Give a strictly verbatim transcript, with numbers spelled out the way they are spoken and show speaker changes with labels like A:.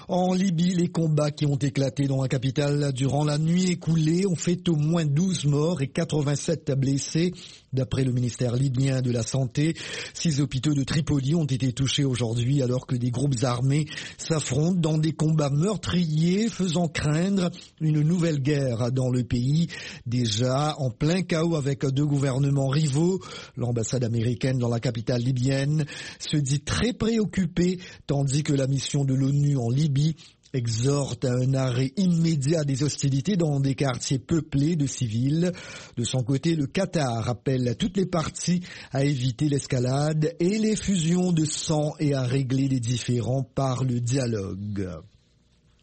A: En Libye, les combats qui ont éclaté dans la capitale durant la nuit écoulée ont fait au moins douze morts et quatre-vingt-sept blessés. D'après le ministère libyen de la Santé, six hôpitaux de Tripoli ont été touchés aujourd'hui alors que des groupes armés s'affrontent dans des combats meurtriers faisant craindre une nouvelle guerre dans le pays. Déjà en plein chaos avec deux gouvernements rivaux, l'ambassade américaine dans la capitale libyenne se dit très préoccupée tandis que la mission de l'ONU en Libye exhorte à un arrêt immédiat des hostilités dans des quartiers peuplés de civils. De son côté, le Qatar appelle toutes les parties à éviter l'escalade et les fusions de sang et à régler les différends par le dialogue.